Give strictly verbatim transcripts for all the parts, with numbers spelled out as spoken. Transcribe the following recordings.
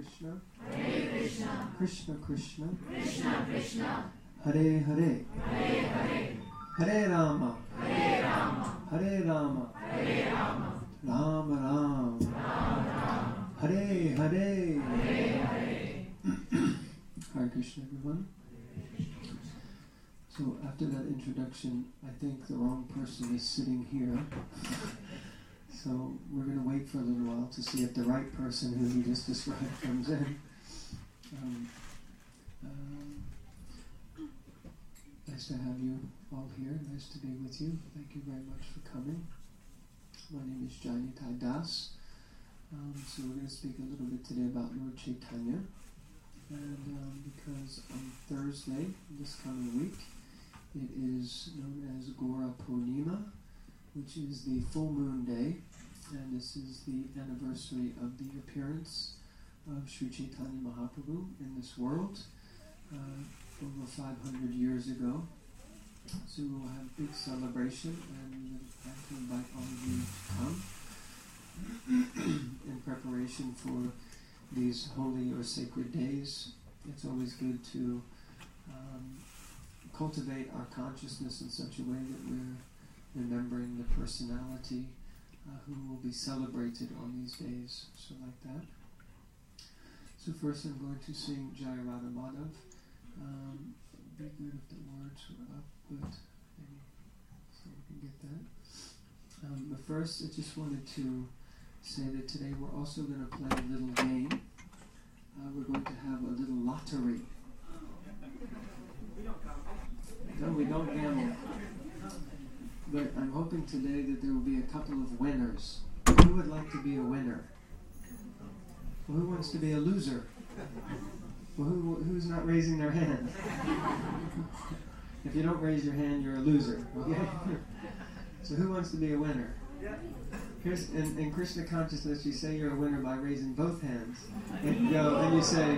Krishna, Hare Krishna, Krishna Krishna, Krishna Krishna, Hare Hare, Hare Hare, Hare Rama, Hare Rama, Hare Rama, Hare Rama, Rama Ram, Rama Rama, Hare Hare. Hare Hare. Hare Krishna, everyone. So after that introduction, I think the wrong person is sitting here. So we're going to wait for a little while to see if the right person who he just described comes in. Um, um, nice to have you all here. Nice to be with you. Thank you very much for coming. My name is Jayanitai Das. Um, so we're going to speak a little bit today about Lord Chaitanya. And um, because on Thursday, this coming week, it is known as Gora Purnima, which is the full moon day, and this is the anniversary of the appearance of Sri Chaitanya Mahaprabhu in this world uh, over five hundred years ago. So we'll have big celebration, and we would like to invite all of you to come in preparation for these holy or sacred days. It's always good to um, cultivate our consciousness in such a way that we're remembering the personality uh, who will be celebrated on these days. So like that. So first I'm going to sing Jai Radha Madhav. Um, be good if the words were up, but maybe so we can get that. Um, but first I just wanted to say that today we're also going to play a little game. Uh, we're going to have a little lottery. No, we don't gamble. But I'm hoping today that there will be a couple of winners. Who would like to be a winner? Well, who wants to be a loser? Well, who, who's not raising their hand? If you don't raise your hand, you're a loser. Okay? So who wants to be a winner? Here's, in, in Krishna consciousness, you say you're a winner by raising both hands. And you go, and you say,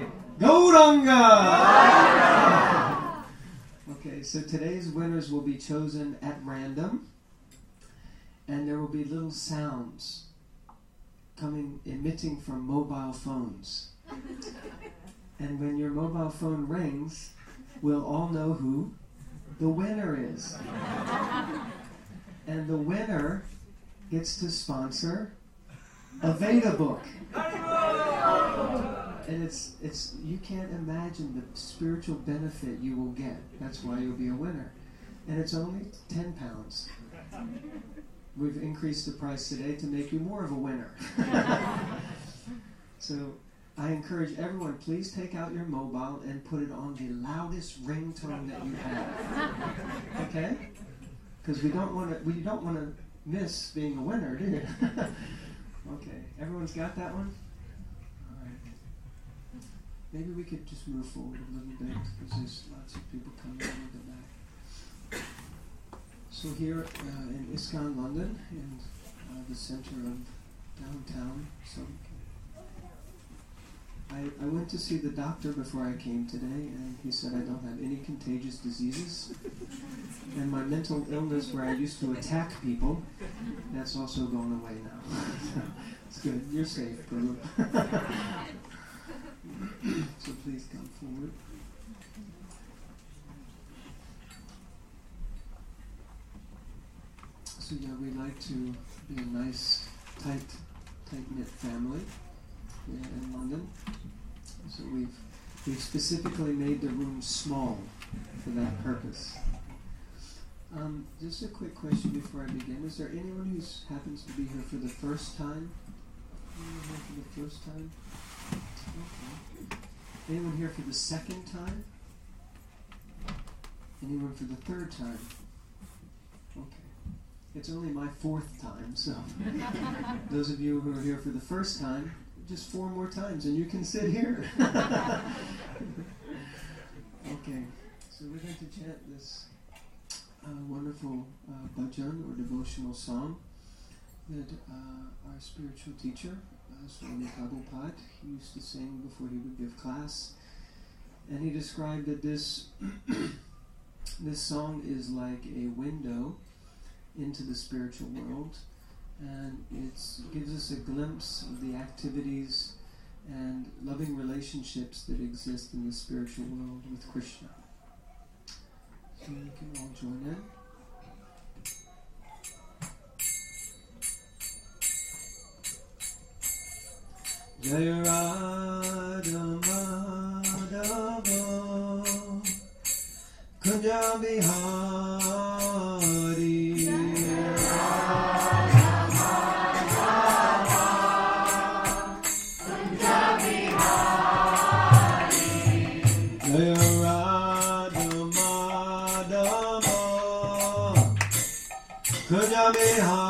Gauranga! Okay, so today's winners will be chosen at random, and there will be little sounds coming, emitting from mobile phones. And when your mobile phone rings, we'll all know who the winner is. And the winner gets to sponsor a Veda book. And it's it's you can't imagine the spiritual benefit you will get. That's why you'll be a winner. And it's only ten pounds. We've increased the price today to make you more of a winner. So I encourage everyone, please take out your mobile and put it on the loudest ringtone that you have. Okay? Because we don't want to we don't want to miss being a winner, do you? Okay. Everyone's got that one? Maybe we could just move forward a little bit because there's lots of people coming in the back. So here uh, in ISKCON London, in uh, the center of downtown, so I, I went to see the doctor before I came today, and he said I don't have any contagious diseases. And my mental illness where I used to attack people, that's also gone away now. It's good. You're safe, Guru. So please come forward. So yeah, we like to be a nice, tight, tight-knit family here in London. So we've we've specifically made the room small for that purpose. Um, just a quick question before I begin. Is there anyone who happens to be here for the first time? Anyone here for the first time? Okay. Anyone here for the second time? Anyone for the third time? Okay. It's only my fourth time, so those of you who are here for the first time, just four more times and you can sit here. Okay, so we're going to chant this uh, wonderful uh, bhajan or devotional song that uh, our spiritual teacher, uh, Swami Prabhupada, he used to sing before he would give class. And he described that this this song is like a window into the spiritual world, and it gives us a glimpse of the activities and loving relationships that exist in the spiritual world with Krishna. So you can all join in. Jaya Radha Madhava Kunja Bihari Jaya Radha Madhava Kunja Bihari Jaya Radha Madhava Kunja Bihari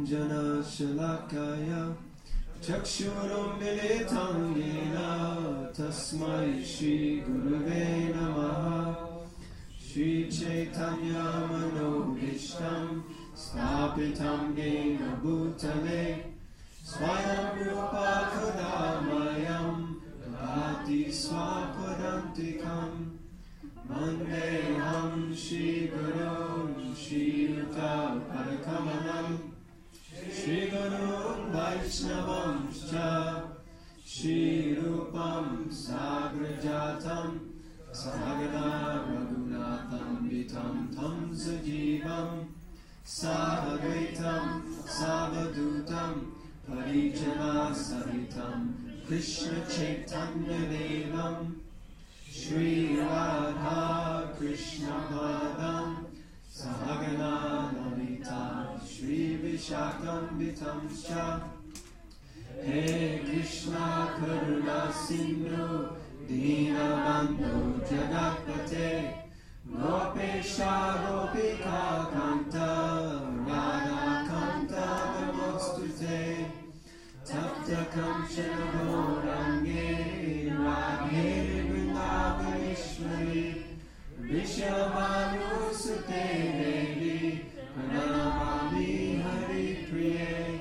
Anjana Shalakaya Chakshurummilitam Yena Tasmai Shri Guruve Namaha Shri Chaitanya Manobhishtam Stapitam Yena Bhutale Swayam Rupa Kadamayam Dati Swapadantikam Mandeham Shri Guru Shri Yuta Parakamanam Shri Guru Vaishnavam Scha Shri Rupam Sagrajatam Sagada Raghunatham Vitam Tam Sajivam Savagaitam Savadutam Parijana Sahitam Krishna Chaitanya Devam Shri Radha Krishna Padam Sahagana Lalita Shri Vishakam Vitam Scha He Krishna Karuna Sindhu Dinabandhu Jagatpate Gopesha Gopika Kanta Radha Kanta Namostute Tapta Kamchana Gaurange Radhe Vrindavaneshwari Vishavanusute Devi Pranamami Hari Priye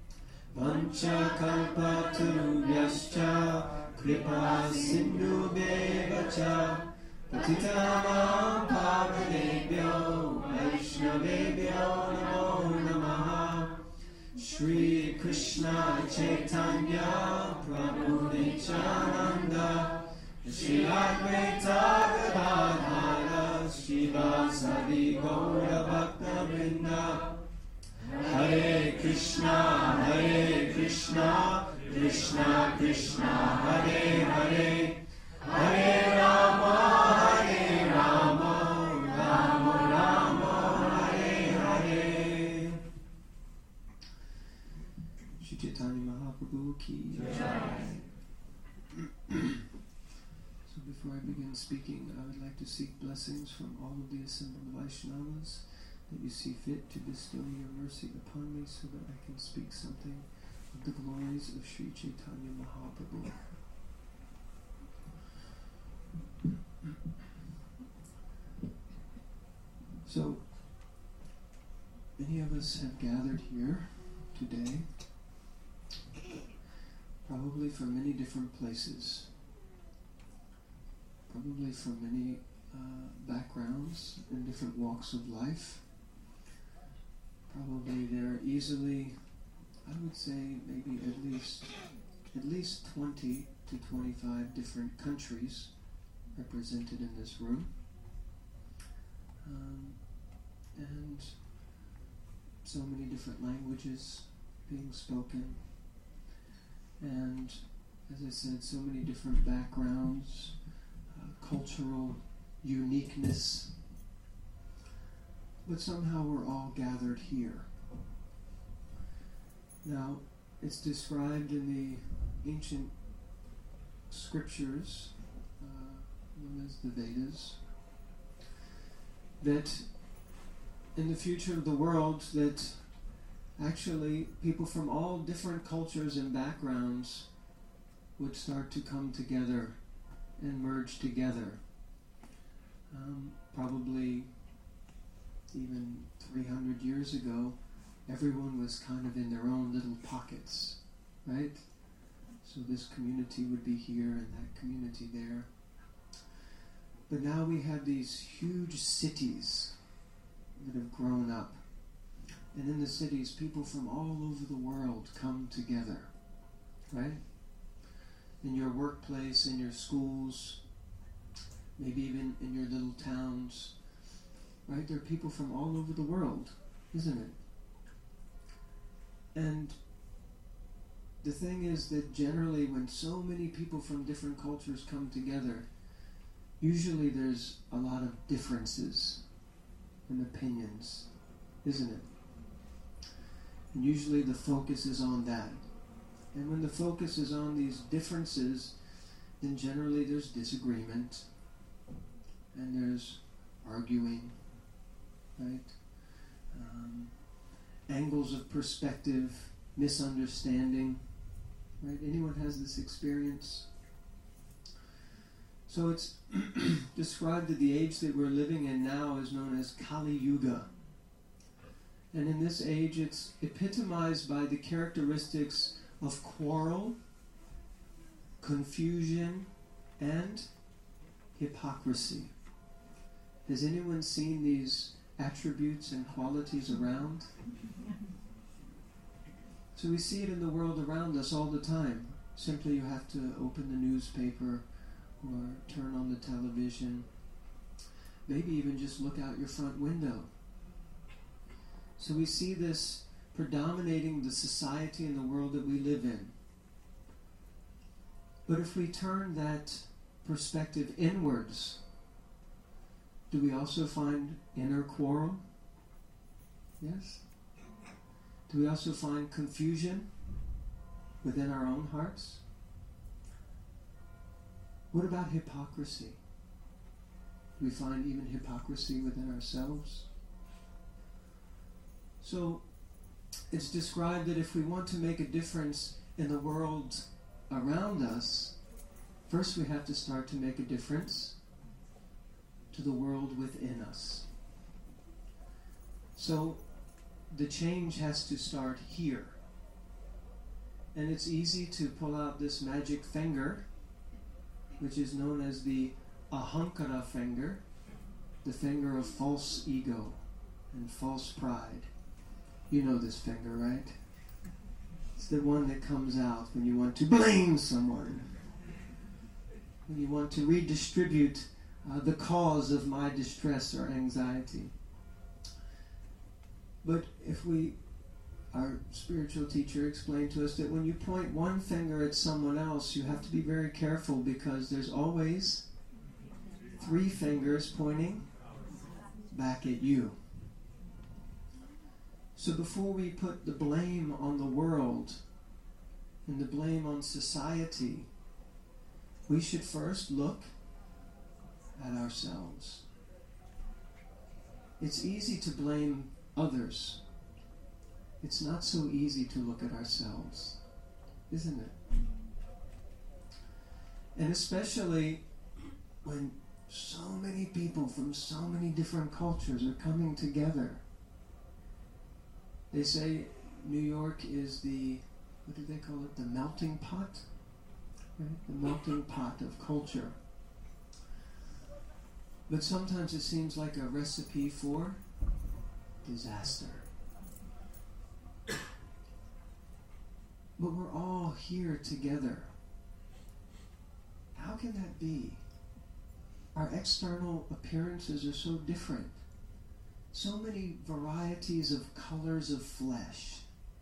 Pancha Kalpatarubhyascha Kripa Sindhu Bevacha Patitamam Pavanebhyo Vaishnavebhyo Namo Namaha Shri Krishna Chaitanya Prabhu Nityananda Shri Advaita Gadadhara Srivasadi Gaura Bhakta Vrinda Hare Krishna Hare Krishna Krishna Krishna Hare Hare Hare Rama Hare Rama Rama Rama Hare Hare. Shri Chaitanya Mahaprabhu ki jai. So before I begin speaking, I would like to seek blessings from all of the assembled Vaishnavas that you see fit to bestow your mercy upon me so that I can speak something of the glories of Shri Chaitanya Mahaprabhu. So, many of us have gathered here today, probably from many different places, probably from many uh, backgrounds and different walks of life. Probably there are easily, I would say, maybe at least at least twenty to twenty-five different countries represented in this room. Um, and so many different languages being spoken. And, as I said, so many different backgrounds, uh, cultural uniqueness. But somehow we're all gathered here. Now, it's described in the ancient scriptures, uh, known as the Vedas, that in the future of the world, that actually people from all different cultures and backgrounds would start to come together and merge together. Um, probably even three hundred years ago, everyone was kind of in their own little pockets, right? So this community would be here and that community there. But now we have these huge cities that have grown up. And in the cities, people from all over the world come together, right? In your workplace, in your schools, maybe even in your little towns, right? There are people from all over the world, isn't it? And the thing is that generally when so many people from different cultures come together, usually there's a lot of differences in opinions, isn't it? And usually the focus is on that. And when the focus is on these differences, then generally there's disagreement and there's arguing, right? Um, angles of perspective, misunderstanding. Right? Anyone has this experience? So it's described that the age that we're living in now is known as Kali Yuga. And in this age it's epitomized by the characteristics of quarrel, confusion, and hypocrisy. Has anyone seen these attributes and qualities around? So we see it in the world around us all the time. Simply you have to open the newspaper or turn on the television. Maybe even just look out your front window. So we see this predominating the society and the world that we live in. But if we turn that perspective inwards, do we also find inner quarrel? Yes? Do we also find confusion within our own hearts? What about hypocrisy? Do we find even hypocrisy within ourselves? So, it's described that if we want to make a difference in the world around us, first we have to start to make a difference to the world within us. So, the change has to start here. And it's easy to pull out this magic finger, which is known as the Ahankara finger, the finger of false ego and false pride. You know this finger, right? It's the one that comes out when you want to blame someone, when you want to redistribute uh, the cause of my distress or anxiety. But if we, our spiritual teacher explained to us that when you point one finger at someone else, you have to be very careful because there's always three fingers pointing back at you. So before we put the blame on the world and the blame on society, we should first look at ourselves. It's easy to blame others. It's not so easy to look at ourselves, isn't it? And especially when so many people from so many different cultures are coming together. They say New York is the, what do they call it, the melting pot? Right? The melting pot of culture. But sometimes it seems like a recipe for disaster. But we're all here together. How can that be? Our external appearances are so different. So many varieties of colors of flesh.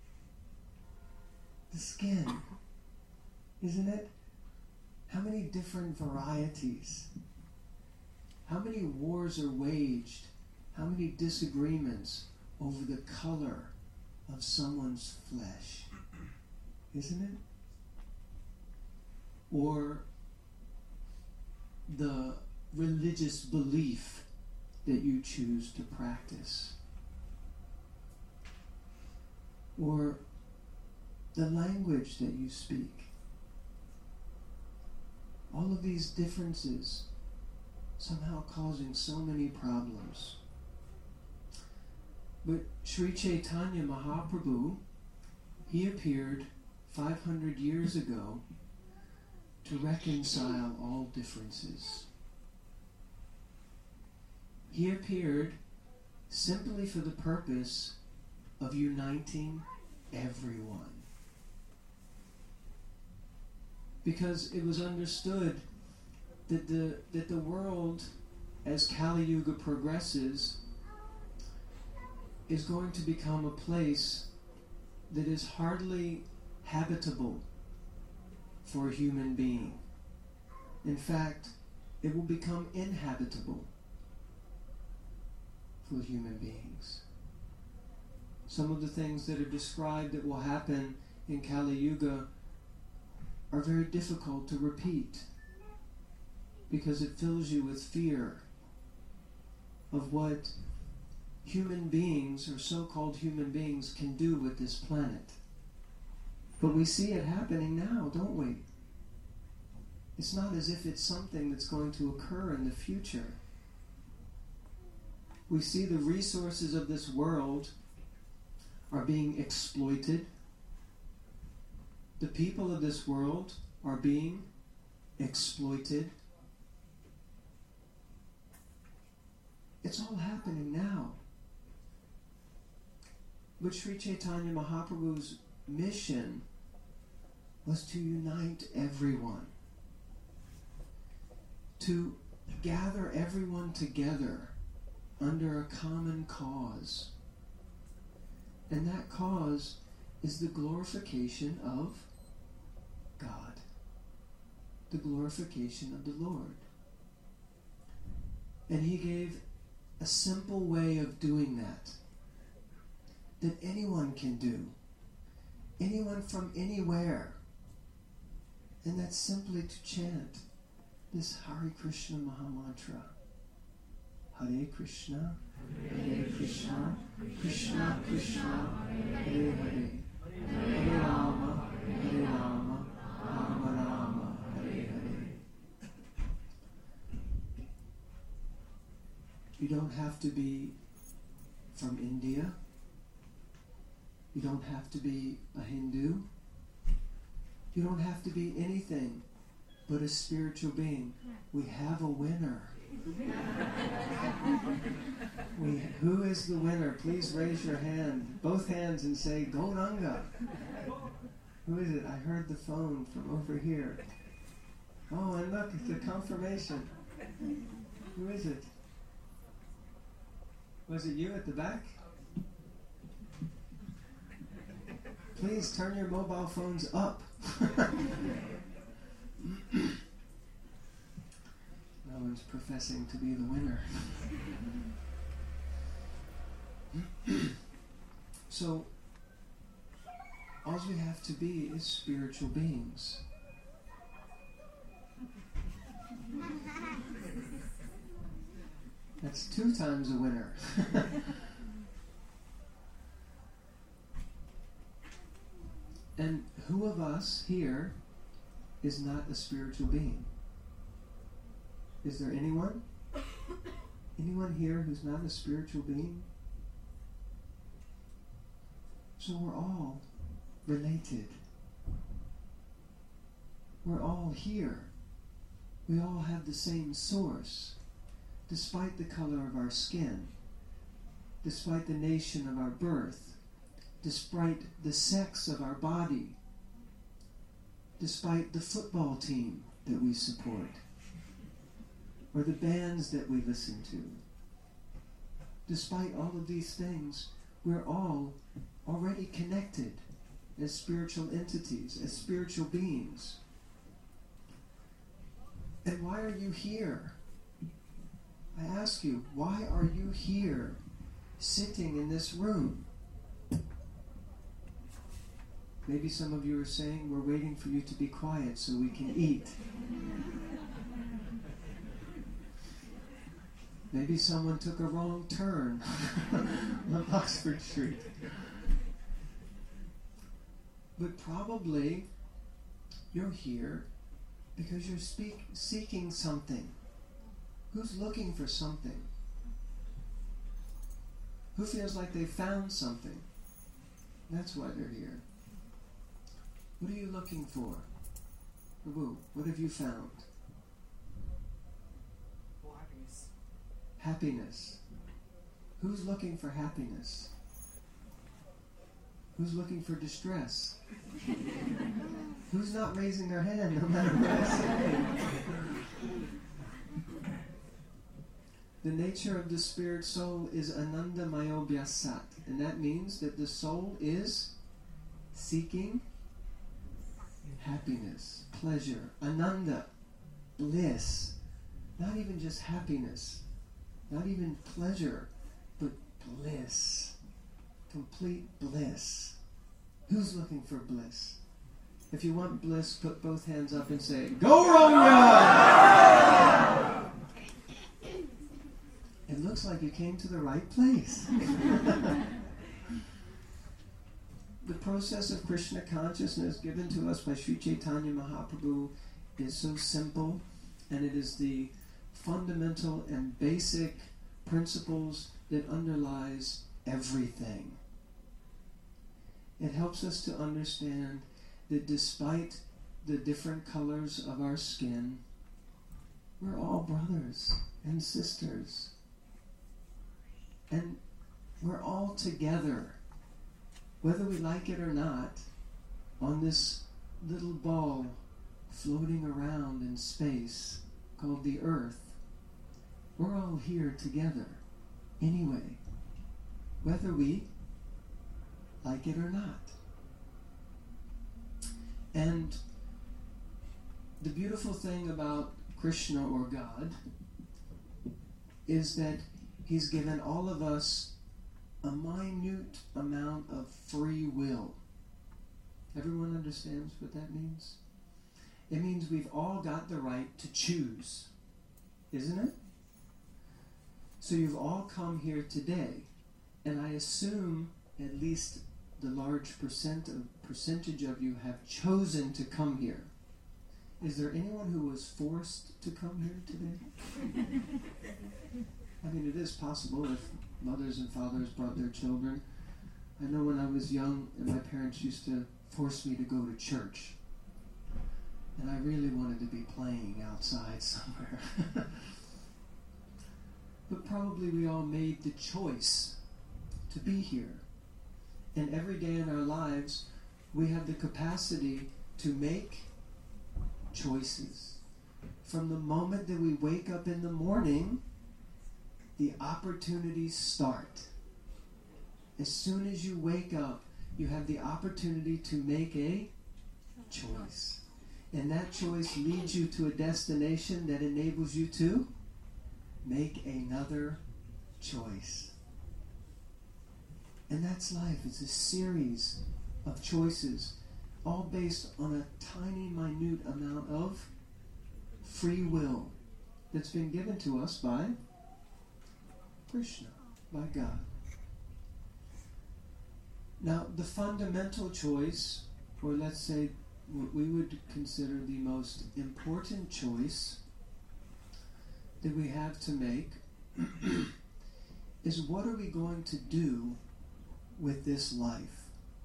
The skin, isn't it? How many different varieties? How many wars are waged? How many disagreements over the color of someone's flesh? Isn't it? Or the religious belief that you choose to practice. Or the language that you speak. All of these differences somehow causing so many problems. But Sri Chaitanya Mahaprabhu, he appeared five hundred years ago to reconcile all differences. He appeared simply for the purpose of uniting everyone. Because it was understood that the that the world, as Kali Yuga progresses, is going to become a place that is hardly habitable for a human being. In fact, it will become inhabitable for human beings. Some of the things that are described that will happen in Kali Yuga are very difficult to repeat because it fills you with fear of what human beings, or so-called human beings, can do with this planet. But we see it happening now, don't we? It's not as if it's something that's going to occur in the future. We see the resources of this world are being exploited. The people of this world are being exploited. It's all happening now. But Sri Chaitanya Mahaprabhu's mission was to unite everyone, to gather everyone together under a common cause. And that cause is the glorification of God, the glorification of the Lord. And he gave a simple way of doing that, that anyone can do, anyone from anywhere. And that's simply to chant this Hare Krishna Mahamantra. Hare Krishna, Hare Krishna, Krishna Krishna, Hare Hare, Hare Rama, Hare Rama, Rama Rama, Hare Hare. You don't have to be from India. You don't have to be a Hindu. You don't have to be anything but a spiritual being. We have a winner. we, who is the winner? Please raise your hand, both hands, and say, Gauranga. Who is it? I heard the phone from over here. Oh, and look, it's a confirmation. Who is it? Was it you at the back? Please turn your mobile phones up. No one's professing to be the winner. So, all we have to be is spiritual beings. That's two times a winner. And who of us here is not a spiritual being? Is there anyone? Anyone here who's not a spiritual being? So we're all related. We're all here. We all have the same source, despite the color of our skin, despite the nation of our birth, despite the sex of our body, despite the football team that we support, or the bands that we listen to. Despite all of these things, we're all already connected as spiritual entities, as spiritual beings. And why are you here? I ask you, why are you here, sitting in this room? Maybe some of you are saying, we're waiting for you to be quiet so we can eat. Maybe someone took a wrong turn on Oxford Street. But probably you're here because you're speak, seeking something. Who's looking for something? Who feels like they found something? That's why they're here. What are you looking for? Prabhu, what have you found? Happiness. Happiness. Who's looking for happiness? Who's looking for distress? Who's not raising their hand no matter what I say? The nature of the spirit soul is ananda mayobhyasat, and that means that the soul is seeking happiness, pleasure, ananda, bliss. Not even just happiness, not even pleasure, but bliss, complete bliss. Who's looking for bliss? If you want bliss, put both hands up and say, Gauranga! And look looks like you came to the right place. The process of Krishna consciousness given to us by Sri Chaitanya Mahaprabhu is so simple, and it is the fundamental and basic principles that underlies everything. It helps us to understand that despite the different colors of our skin, we're all brothers and sisters. And we're all together, whether we like it or not, on this little ball floating around in space called the Earth. We're all here together anyway, whether we like it or not. And the beautiful thing about Krishna or God is that He's given all of us a minute amount of free will. Everyone understands what that means? It means we've all got the right to choose, isn't it? So you've all come here today, and I assume at least the large percent of percentage of you have chosen to come here. Is there anyone who was forced to come here today? I mean, it is possible if mothers and fathers brought their children. I know when I was young, and my parents used to force me to go to church. And I really wanted to be playing outside somewhere. But probably we all made the choice to be here. And every day in our lives, we have the capacity to make choices. From the moment that we wake up in the morning, the opportunities start. As soon as you wake up, you have the opportunity to make a choice. And that choice leads you to a destination that enables you to make another choice. And that's life. It's a series of choices, all based on a tiny, minute amount of free will that's been given to us by Krishna, by God. Now, the fundamental choice, or let's say what we would consider the most important choice that we have to make is, what are we going to do with this life?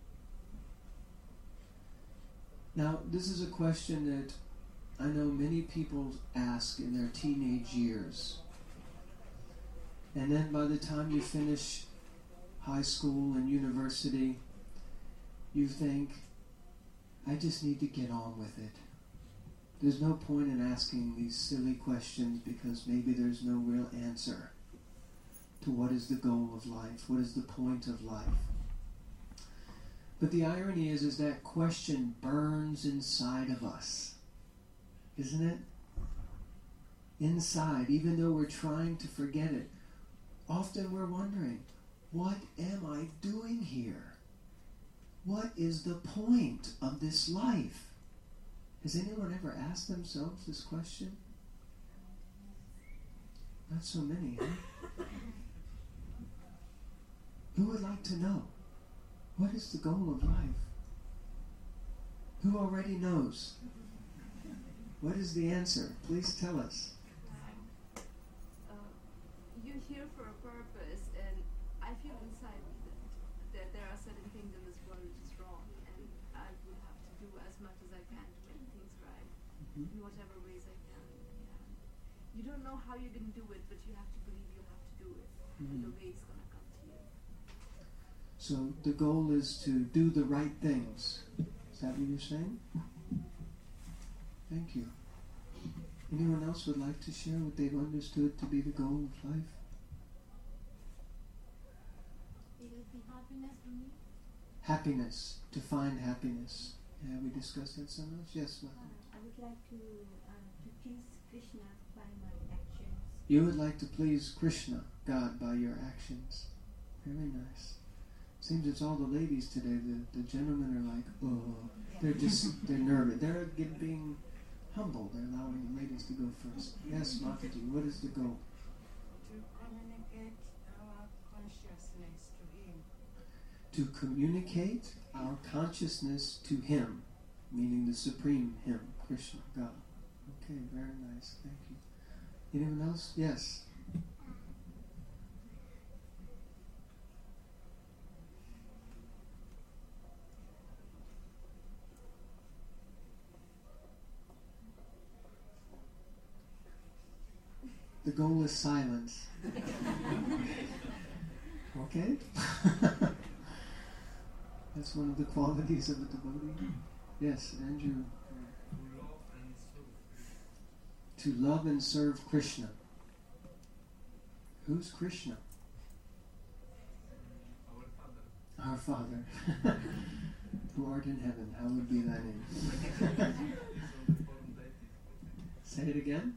Now, this is a question that I know many people ask in their teenage years. And then by the time you finish high school and university, you think, I just need to get on with it. There's no point in asking these silly questions because maybe there's no real answer to what is the goal of life, what is the point of life. But the irony is, is that question burns inside of us, isn't it? Inside, even though we're trying to forget it. Often we're wondering, what am I doing here? What is the point of this life? Has anyone ever asked themselves this question? Not so many, huh? Who would like to know? What is the goal of life? Who already knows? What is the answer? Please tell us. Uh, you're here for a purpose, and I feel inside that, that there are certain things in this world which is wrong, and I will have to do as much as I can to make things right, mm-hmm. in whatever ways I can. Yeah. You don't know how you're going to do it, but you have to believe you'll have to do it. Mm-hmm. The way it's going to come to you. So the goal is to do the right things. Is that what you're saying? Thank you. Anyone else would like to share what they've understood to be the goal of life? It would be happiness for me. Happiness. To find happiness. Yeah, we discussed that so much. Yes, Mata. Uh, I would like to uh, to please Krishna by my actions. You would like to please Krishna, God, by your actions. Very nice. Seems it's all the ladies today. The, the gentlemen are like, oh, they're just, they're nervous. They're being humble. They're allowing the ladies to go first. Yes, Mataji, what is the goal? To honor to communicate our consciousness to Him, meaning the Supreme Him, Krishna, God. Okay, very nice. Thank you. Anyone else? Yes. The goal is silence. Okay? That's one of the qualities of a devotee. Yes, Andrew. To love and serve Krishna. Who's Krishna? Our Father. Who art in heaven, hallowed be thy name. Say it again.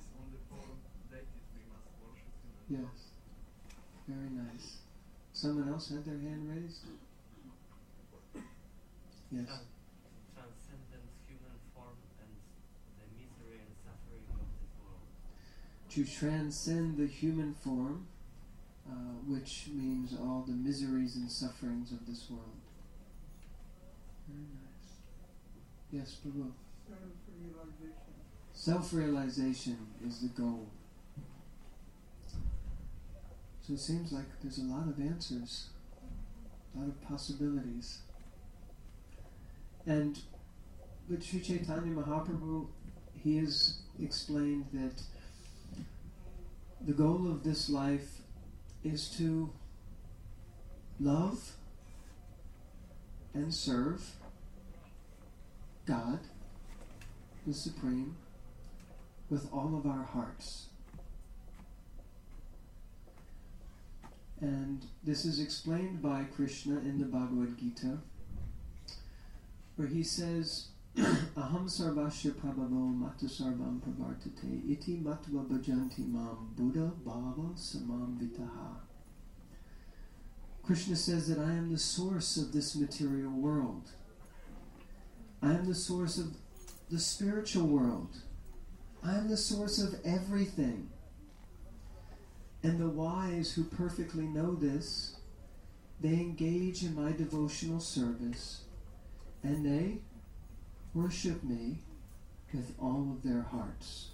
Yes. Very nice. Someone else had their hand raised? Yes. Transcendent human form and the misery and suffering of this world. To transcend the human form, uh, which means all the miseries and sufferings of this world. Very nice. Yes, Prabhu. Self-realization. Self-realization is the goal. So it seems like there's a lot of answers, a lot of possibilities. And with Sri Chaitanya Mahaprabhu, he has explained that the goal of this life is to love and serve God, the Supreme, with all of our hearts. And this is explained by Krishna in the Bhagavad Gita, where he says, Aham sarvasya prabhavo matu sarvam pravartate iti matva bhajanti mam buddha bhava samam vitaha. Krishna says that I am the source of this material world. I am the source of the spiritual world. I am the source of everything. And the wise who perfectly know this, they engage in my devotional service, and they worship me with all of their hearts.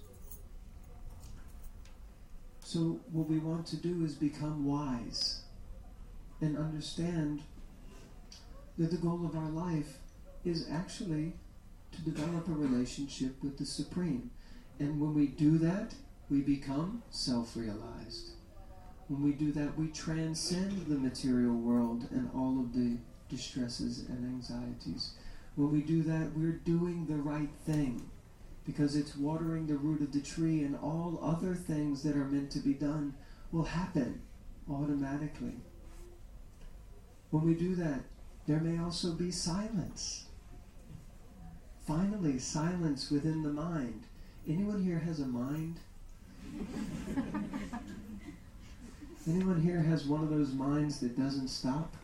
So what we want to do is become wise and understand that the goal of our life is actually to develop a relationship with the Supreme. And when we do that, we become self-realized. When we do that, we transcend the material world and all of the distresses and anxieties. When we do that, we're doing the right thing, because it's watering the root of the tree, and all other things that are meant to be done will happen automatically. When we do that, there may also be silence. Finally, silence within the mind. Anyone here has a mind? Anyone here has one of those minds that doesn't stop?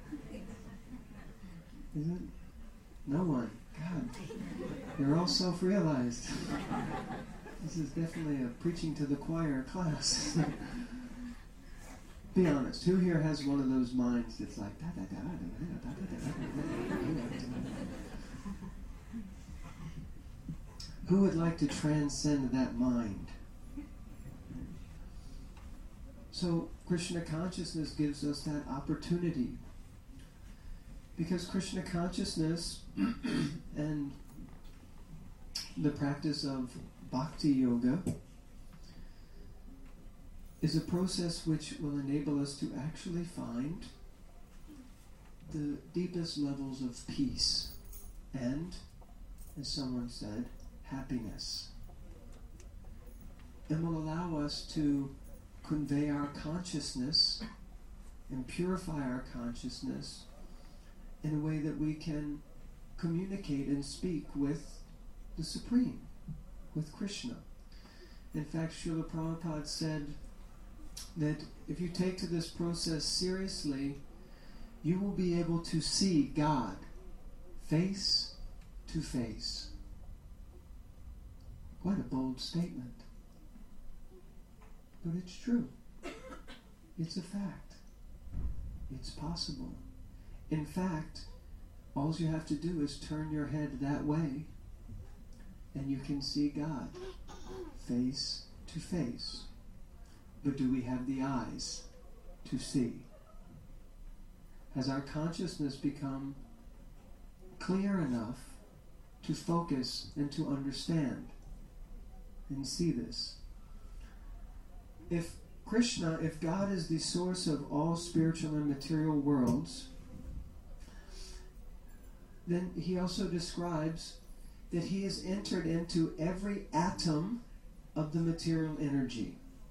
Is it? No one. God. You're all self-realized. This is definitely a preaching to the choir class. Be honest. Who here has one of those minds that's like da da da da da da da da? Who would like to transcend that mind? So Krishna consciousness gives us that opportunity. Because Krishna consciousness and the practice of bhakti yoga is a process which will enable us to actually find the deepest levels of peace and, as someone said, happiness. And will allow us to convey our consciousness and purify our consciousness in a way that we can communicate and speak with the Supreme, with Krishna. In fact, Srila Prabhupada said that if you take to this process seriously, you will be able to see God face to face. Quite a bold statement. But it's true. It's a fact. It's possible. In fact, all you have to do is turn your head that way and you can see God face to face. But do we have the eyes to see? Has our consciousness become clear enough to focus and to understand and see this? If Krishna, if God is the source of all spiritual and material worlds, then he also describes that he has entered into every atom of the material energy.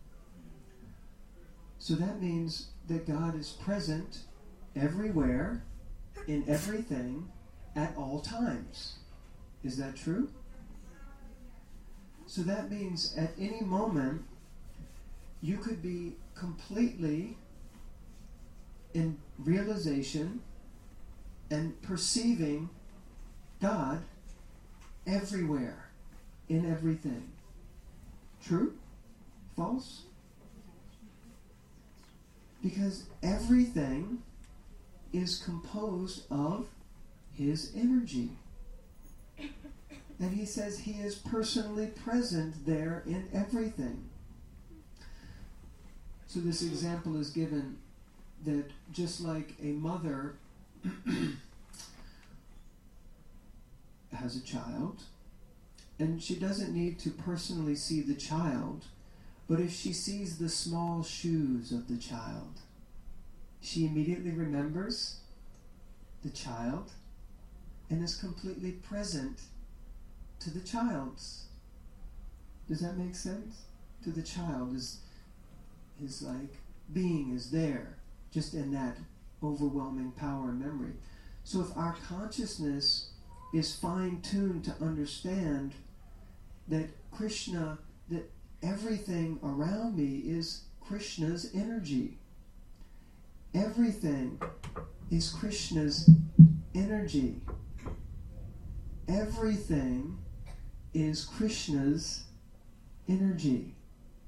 So that means that God is present everywhere, in everything, at all times. Is that true? So that means at any moment, you could be completely in realization and perceiving God everywhere, in everything. True? False? Because everything is composed of his energy. And he says he is personally present there in everything. So this example is given that just like a mother has a child, and she doesn't need to personally see the child, but if she sees the small shoes of the child, she immediately remembers the child and is completely present to the child's. Does that make sense? To the child is his like being is there, just in that overwhelming power and memory. So if our consciousness is fine-tuned to understand that Krishna, that everything around me is Krishna's energy. Everything is Krishna's energy. Everything is Krishna's energy.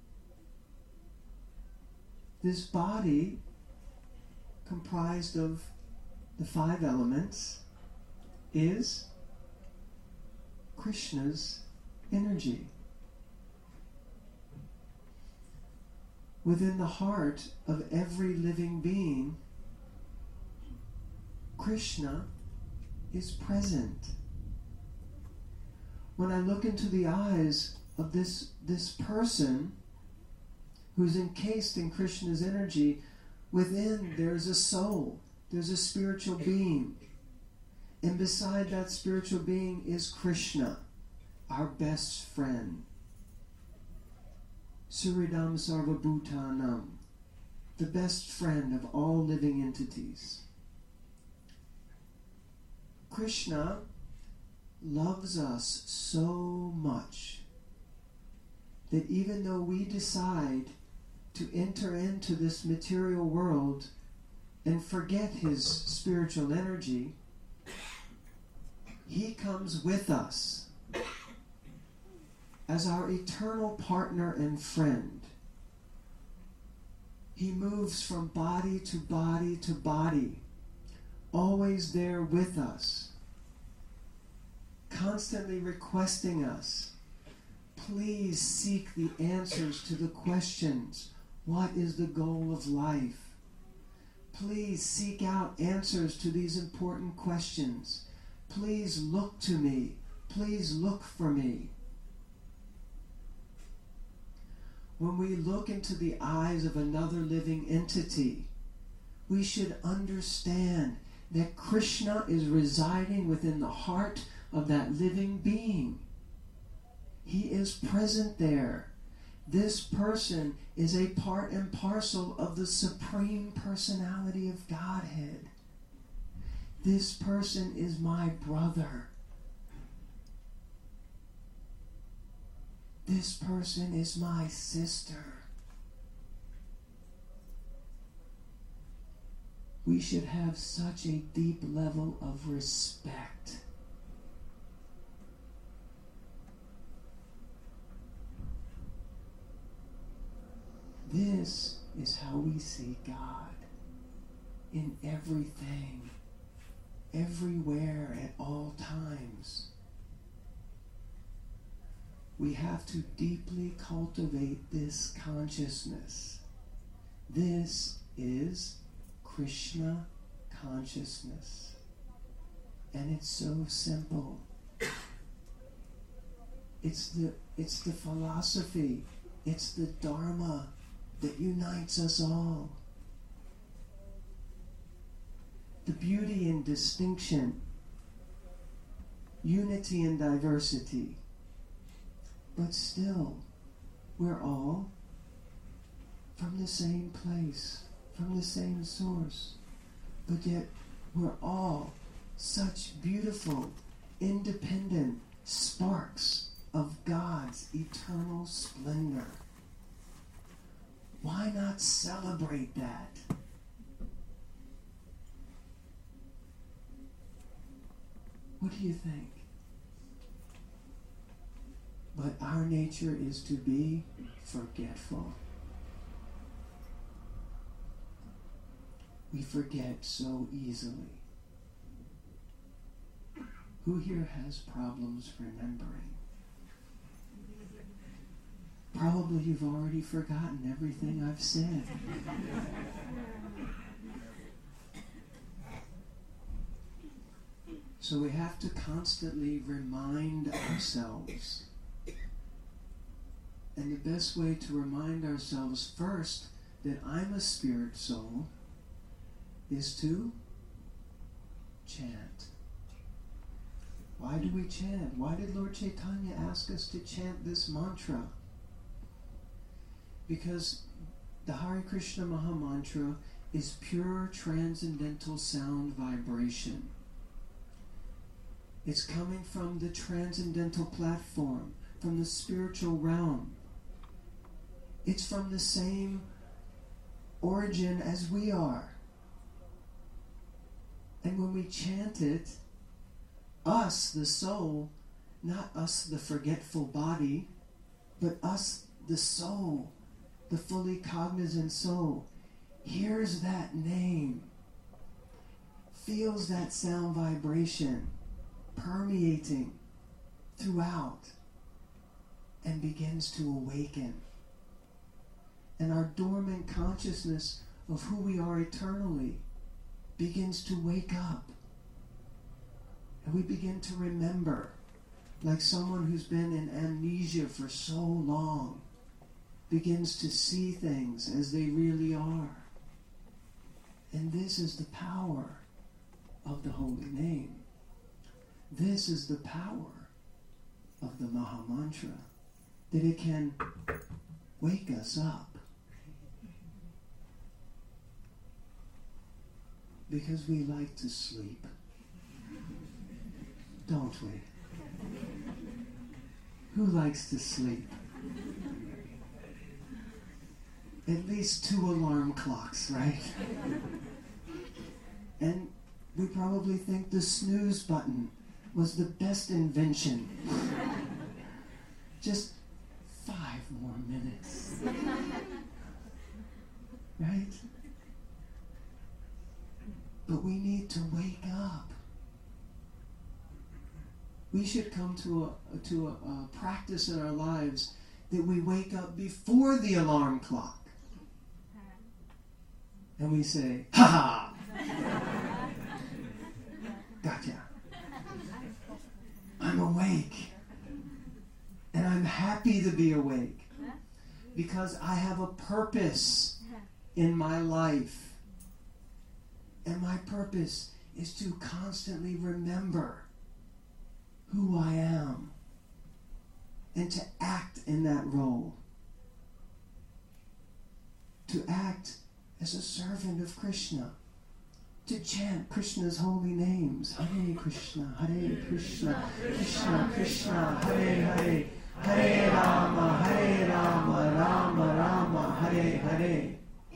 This body, comprised of the five elements, is Krishna's energy. Within the heart of every living being, Krishna is present. When I look into the eyes of this, this person who's encased in Krishna's energy, within there's a soul, there's a spiritual being. And beside that spiritual being is Krishna, our best friend. Suridam Sarvabhutanam, the best friend of all living entities. Krishna loves us so much that even though we decide to enter into this material world and forget his spiritual energy, he comes with us as our eternal partner and friend. He moves from body to body to body, always there with us, constantly requesting us, please seek the answers to the questions. What is the goal of life? Please seek out answers to these important questions. Please look to me. Please look for me. When we look into the eyes of another living entity, we should understand that Krishna is residing within the heart of that living being. He is present there. This person is a part and parcel of the Supreme Personality of Godhead. This person is my brother. This person is my sister. We should have such a deep level of respect. This is how we see God in everything everywhere at all times. We have to deeply cultivate this consciousness. This is Krishna consciousness. And it's so simple. It's the, it's the philosophy, it's the Dharma that unites us all. The beauty in distinction, unity in diversity. But still, we're all from the same place, from the same source. But yet, we're all such beautiful, independent sparks of God's eternal splendor. Why not celebrate that? What do you think? But our nature is to be forgetful. We forget so easily. Who here has problems remembering? Probably you've already forgotten everything I've said. So we have to constantly remind ourselves. And the best way to remind ourselves first that I'm a spirit soul is to chant. Why do we chant? Why did Lord Chaitanya ask us to chant this mantra? Because the Hare Krishna Maha Mantra is pure transcendental sound vibration. It's coming from the transcendental platform, from the spiritual realm. It's from the same origin as we are. And when we chant it, us, the soul, not us, the forgetful body, but us, the soul, the fully cognizant soul, hears that name, feels that sound vibration permeating throughout, and begins to awaken. And our dormant consciousness of who we are eternally begins to wake up. And we begin to remember, like someone who's been in amnesia for so long, begins to see things as they really are. And this is the power of the holy name. This is the power of the Maha Mantra, that it can wake us up. Because we like to sleep, don't we? Who likes to sleep? At least two alarm clocks, right? And we probably think the snooze button was the best invention. Just five more minutes. Right? But we need to wake up. We should come to a to a, a practice in our lives that we wake up before the alarm clock. And we say, ha ha! Gotcha. I'm awake. And I'm happy to be awake. Because I have a purpose in my life. And my purpose is to constantly remember who I am and to act in that role. To act as a servant of Krishna. To chant Krishna's holy names. Hare Krishna, Hare Krishna, Krishna Krishna, Hare Hare, Hare Rama, Hare Rama, Rama Rama, Hare Hare.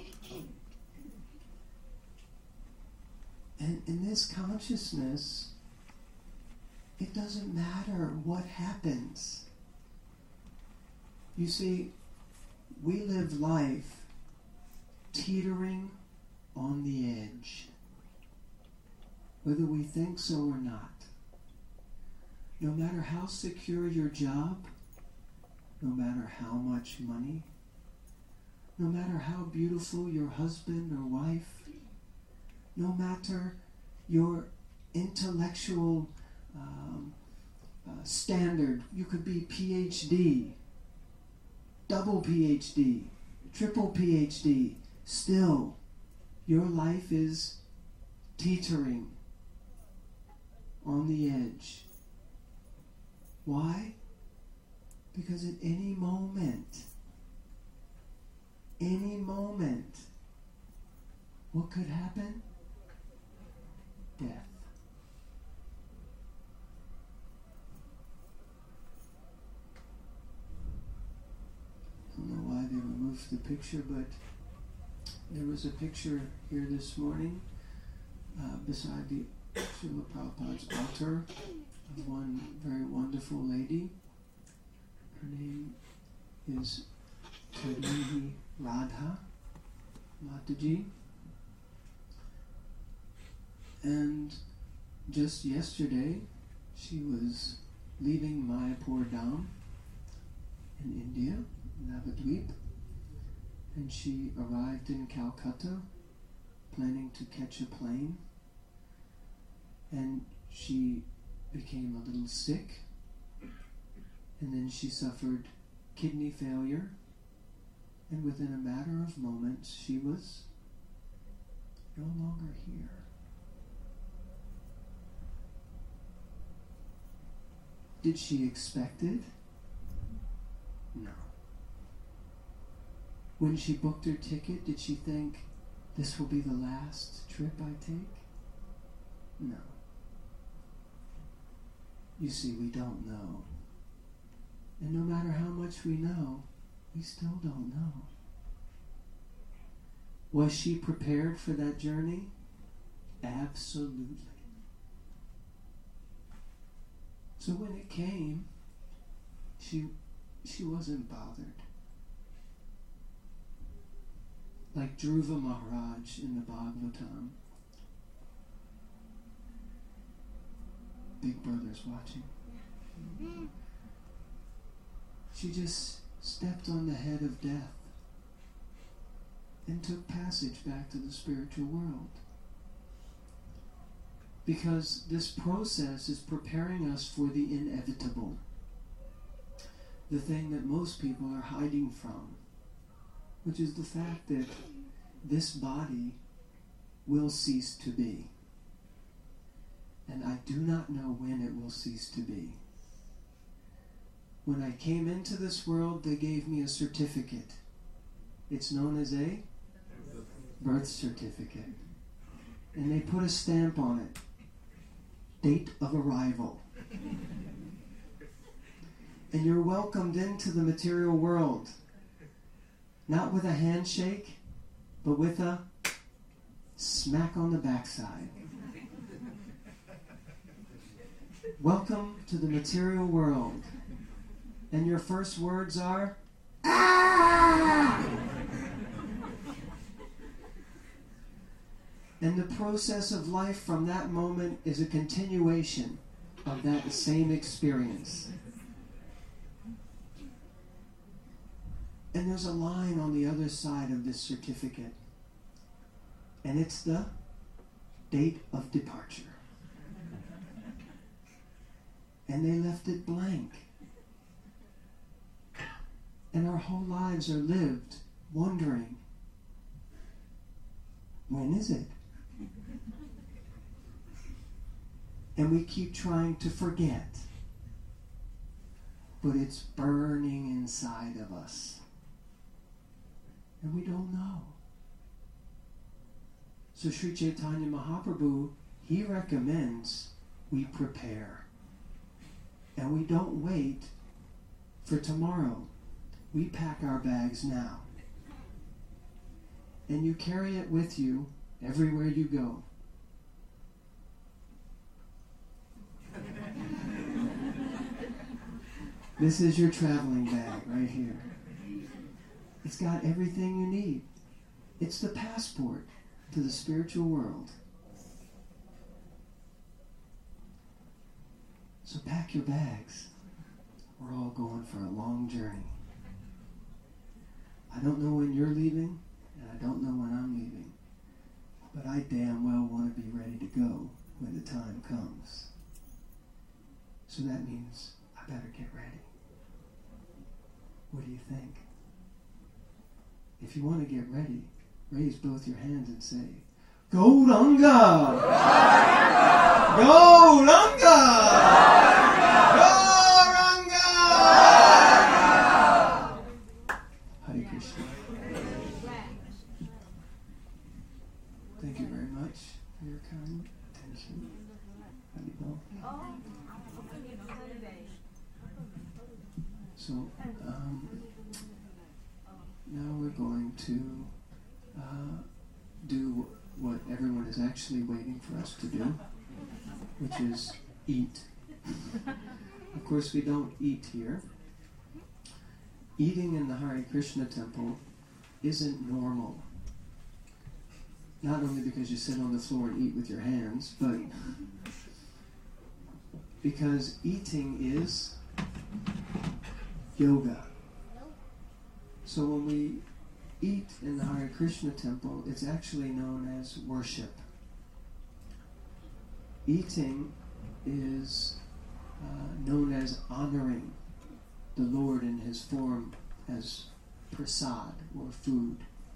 And in this consciousness, it doesn't matter what happens. You see, we live life teetering on the edge. whether we think so or not. No matter how secure your job, no matter how much money, no matter how beautiful your husband or wife, no matter your intellectual um, uh, standard, you could be P H D, double P H D, triple P H D, still your life is teetering on the edge. Why? Because at any moment, any moment, what could happen? Death. I don't know why they removed the picture, but there was a picture here this morning uh, beside the Srila Prabhupada's altar of one very wonderful lady. Her name is Tarihi Radha Mataji. And just yesterday, she was leaving Mayapur Dham in India, Navadvip, and she arrived in Calcutta planning to catch a plane, and she became a little sick, and then she suffered kidney failure, and within a matter of moments she was no longer here. Did she expect it? No. When she booked her ticket, did she think, this will be the last trip I take? No. You see, we don't know. And no matter how much we know, we still don't know. Was she prepared for that journey? Absolutely. So when it came, she she wasn't bothered. Like Dhruva Maharaj in the Bhagavatam. Big Brother's watching. She just stepped on the head of death and took passage back to the spiritual world. Because this process is preparing us for the inevitable. The thing that most people are hiding from, which is the fact that this body will cease to be. And I do not know when it will cease to be. When I came into this world, they gave me a certificate. It's known as a birth certificate. And they put a stamp on it. Date of arrival. And you're welcomed into the material world. Not with a handshake, but with a smack on the backside. Welcome to the material world. And your first words are, ah! And the process of life from that moment is a continuation of that same experience. And there's a line on the other side of this certificate. And it's the date of departure. And they left it blank. And our whole lives are lived wondering, when is it? And we keep trying to forget. But it's burning inside of us. And we don't know. So Sri Chaitanya Mahaprabhu, he recommends we prepare. And we don't wait for tomorrow. We pack our bags now. And you carry it with you everywhere you go. This is your traveling bag right here. It's got everything you need. It's the passport to the spiritual world. So pack your bags. We're all going for a long journey. I don't know when you're leaving, and I don't know when I'm leaving, but I damn well want to be ready to go when the time comes. So that means I better get ready. What do you think? If you want to get ready, raise both your hands and say, Gauranga! Gauranga! Gauranga! Hare Krishna. Thank you very much for your kind attention. Haribol. So, um, now we're going to uh, do what everyone is actually waiting for us to do, which is eat. Of course, we don't eat here. Eating in the Hare Krishna temple isn't normal. Not only because you sit on the floor and eat with your hands, but because eating is yoga. So when we eat in the Hare Krishna temple, it's actually known as worship. Eating is uh, known as honoring the Lord in his form as prasad, or food.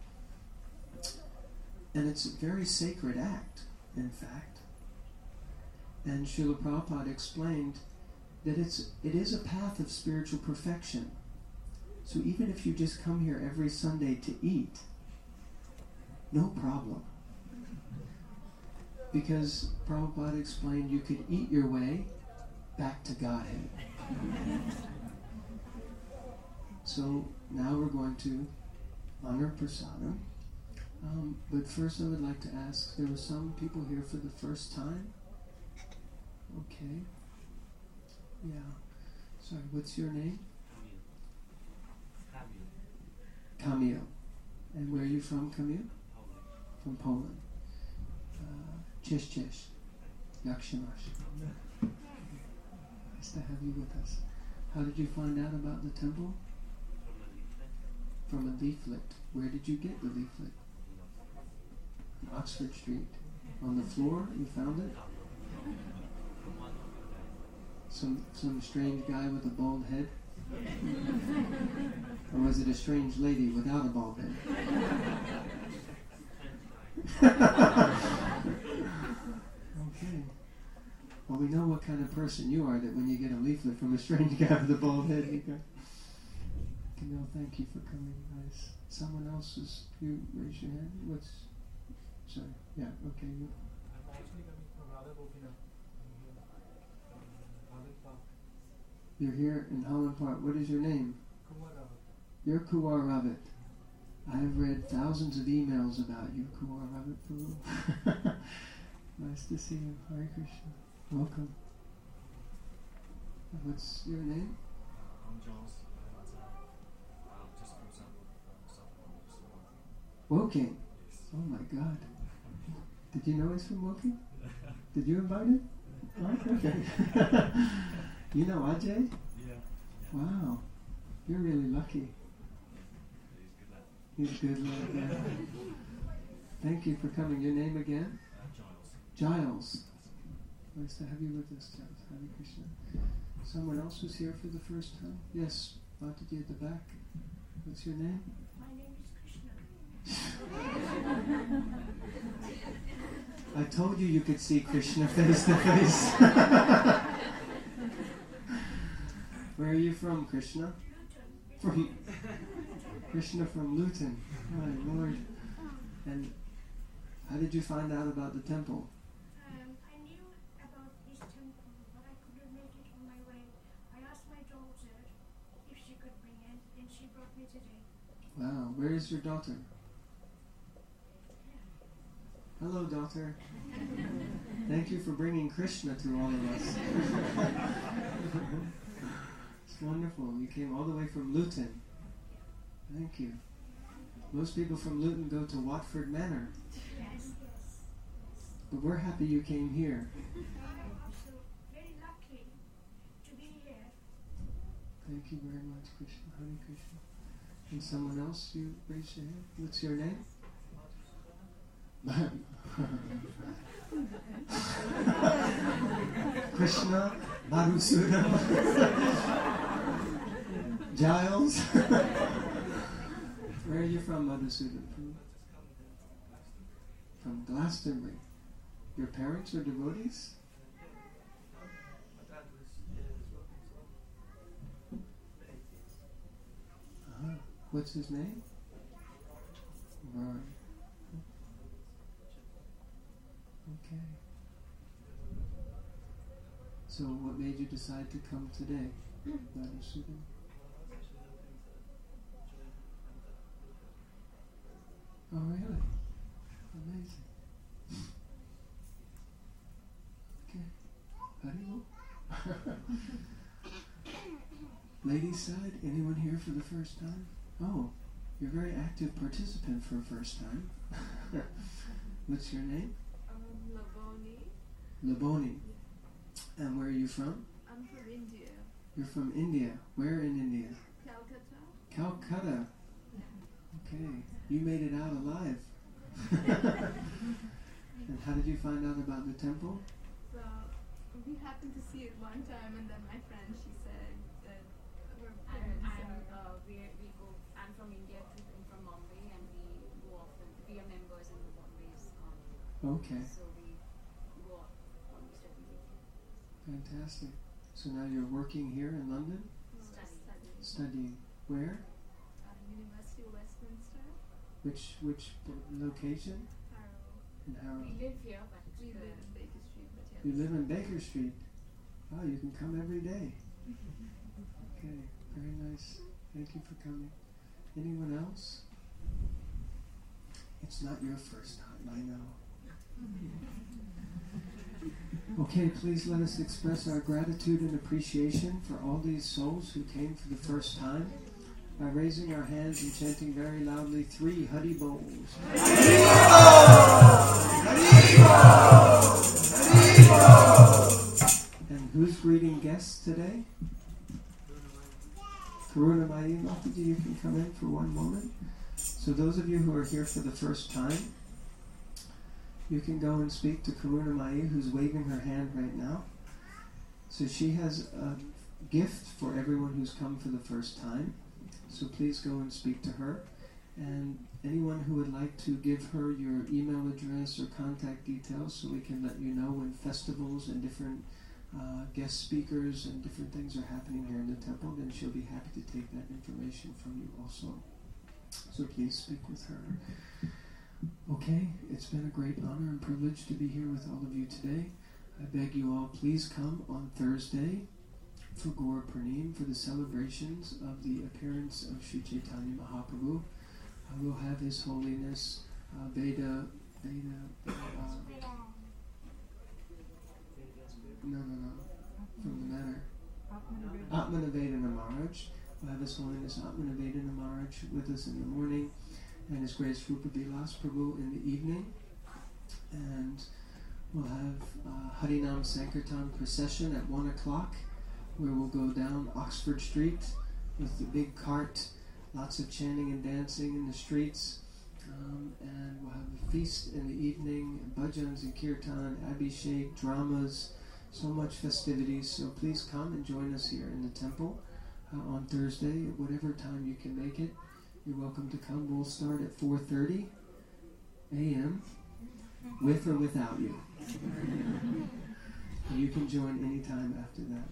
And it's a very sacred act, in fact. And Srila Prabhupada explained that it's it is a path of spiritual perfection. So even if you just come here every Sunday to eat, no problem. Because Prabhupada explained you could eat your way back to Godhead. So now we're going to honor prasadam. Um, but first I would like to ask, there were some people here for the first time? Okay. Yeah. Sorry, what's your name? Camille. And where are you from, Camille? Poland. From Poland. Uh, Cześć, cześć. Jak się masz? Nice to have you with us. How did you find out about the temple? From a leaflet. From a leaflet. Where did you get the leaflet? On Oxford Street. On the floor? You found it? From one of you guys. Some some strange guy with a bald head? Or was it a strange lady without a bald head? Okay. Well, we know what kind of person you are, that when you get a leaflet from a strange guy with a bald head, you go, Camille, thank you for coming. Nice. Someone else is, you raise your hand. What's, sorry. Yeah, okay. You. I'm actually coming from Radha Gopinath. Holland Park. You're here in Holland Park. What is your name? Kumar Ravat. You're Kuwar Ravat. I have read thousands of emails about you, Kuwar Ravat Prabhu. Nice to see you. Hare Krishna. Welcome. What's your name? I'm Jones. And, uh, I'm just from South South Woking. Yes. Oh my God. Did you know he's from Woking? Did you invite him? Oh, okay. You know Ajay? Yeah. Wow. You're really lucky. He's good at He's good like that. Thank you for coming. Your name again? uh, Giles. Giles. Nice to have you with us, Giles. Hare Krishna. Someone else was here for the first time? Yes, Bhataji at the back. What's your name? My name is Krishna. I told you you could see Krishna face to face. Where are you from, Krishna? From Krishna from Luton. My Lord. And how did you find out about the temple? Um, I knew about this temple, but I couldn't make it on my way. I asked my daughter if she could bring it, and she brought me today. Wow, where is your daughter? Hello, daughter. Thank you for bringing Krishna to all of us. It's wonderful. You came all the way from Luton. Thank you. Most people from Luton go to Watford Manor. Yes, yes. But we're happy you came here. I'm also very lucky Thank you very much, Krishna. Hare Krishna. And someone else, you raise your hand. What's your name? Krishna, Madhusudan, Giles. Where are you from, Madhusudan? From, from Glastonbury. Your parents are devotees? Uh-huh. What's his name? Roy. Okay. So what made you decide to come today, Madhusudan? Oh, really? Amazing. Okay. Hari. Ladies' side, anyone here for the first time? Oh, you're a very active participant for a first time. What's your name? Um, Laboni. Laboni. And where are you from? I'm from India. You're from India. Where in India? Calcutta. Calcutta. Okay. You made it out alive. And how did you find out about the temple? So we happened to see it one time, and then my friend, she said that her I'm, parents I'm, are. uh, we, we go, I'm from India too, I'm from Bombay, and we go often, we are members in the Bombay ISKCON. Okay. So we go almost every week. Fantastic. So now you're working here in London? Studying. Studying. Where? Uh, University of Westminster. Which which location? Harrow. In Harrow. We live here, but We uh, live in Baker Street, but yes. You live in Baker Street. Oh, you can come every day. Okay, very nice. Thank you for coming. Anyone else? It's not your first time, I know. Okay, please let us express our gratitude and appreciation for all these souls who came for the first time by raising our hands and chanting very loudly three Hari Bols. And who's greeting guests today? Karuna Mayi Mataji, you can come in for one moment. So those of you who are here for the first time, you can go and speak to Karuna Mayi, who's waving her hand right now. So she has a gift for everyone who's come for the first time. So please go and speak to her. And anyone who would like to give her your email address or contact details so we can let you know when festivals and different uh, guest speakers and different things are happening here in the temple, then she'll be happy to take that information from you also. So please speak with her. Okay, it's been a great honor and privilege to be here with all of you today. I beg you all, please come on Thursday for Gaur Purnim, for the celebrations of the appearance of Sri Chaitanya Mahaprabhu. Uh, we'll have His Holiness uh, Veda, Veda, uh, no, no, no, from the manor, Atmanavedana Maharaj. We'll have His Holiness Atmanavedana Maharaj with us in the morning, and His Grace Rupa Vilas Prabhu in the evening. And we'll have uh, Harinam Sankirtan procession at one o'clock, where we'll go down Oxford Street with the big cart, lots of chanting and dancing in the streets, um, and we'll have a feast in the evening, bhajans and kirtan, abhishek, dramas, so much festivities. So please come and join us here in the temple uh, on Thursday, at whatever time you can make it. You're welcome to come. We'll start at four thirty a.m. with or without you. You can join any time after that.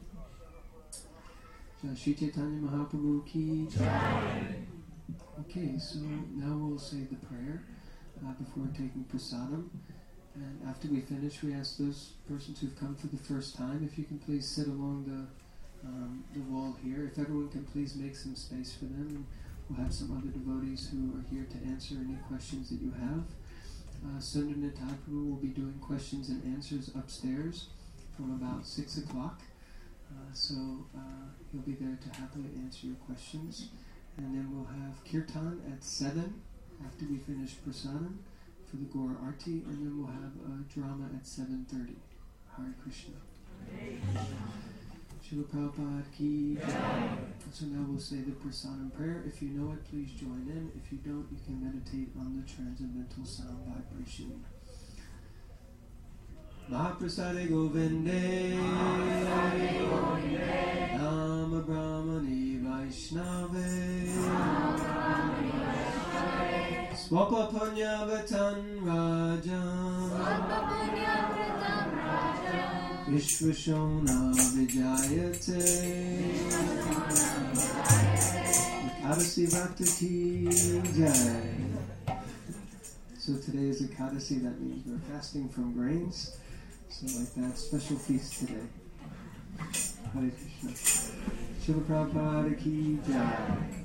Shri Chaitanya Mahaprabhu ki Jai. Okay, so now we'll say the prayer uh, before taking prasadam. And after we finish, we ask those persons who've come for the first time, if you can please sit along the um, the wall here. If everyone can please make some space for them, and we'll have some other devotees who are here to answer any questions that you have. Uh, Sundar Nitai Prabhu will be doing questions and answers upstairs from about six o'clock. Uh, so uh, he'll be there to happily answer your questions. And then we'll have Kirtan at seven after we finish Prasadam for the Gaur Arti, and then we'll have a drama at seven thirty. Hare Krishna. Srila Prabhupada ki jai. So now we'll say the prasadam prayer. If you know it, please join in. If you don't, you can meditate on the transcendental sound vibration. Mahaprasade Govinde Nama Brahmani Vaishnave Swapa Punya Vatan Rajan Vishwashona Vijayate Ekadasi Bhakti ki jai. So today is Ekadasi, that means we're fasting from grains. So like that, special feast today. Hare Krishna. Srila Prabhupada ki jai.